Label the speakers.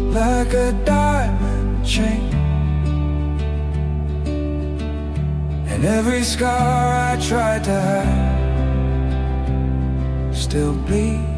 Speaker 1: like a diamond chain. And every scar I tried to hide still bleeds.